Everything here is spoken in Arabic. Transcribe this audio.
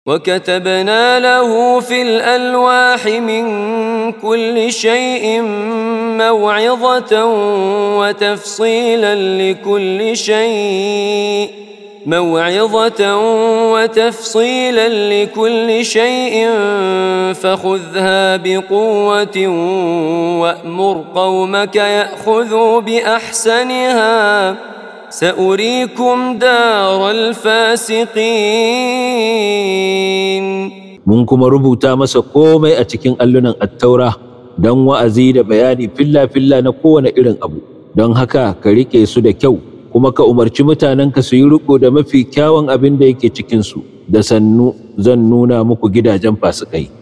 وكتبنا له في الألواح من كل شيء موعظة وتفصيلا لكل شيء فخذها بقوة وأمر قومك يأخذوا بأحسنها سأريكم دار الفاسقين. mun kuma rubuta masa komai a cikin allunan attaura don wa'azi da bayani filla-filla na kowane irin abu, don haka ka riƙe su da kyau kuma ka umarci mutanenka su yi riƙo da mafi kyawun abin da yake cikinsu, da sannu zan nuna muku gidajen fasikai.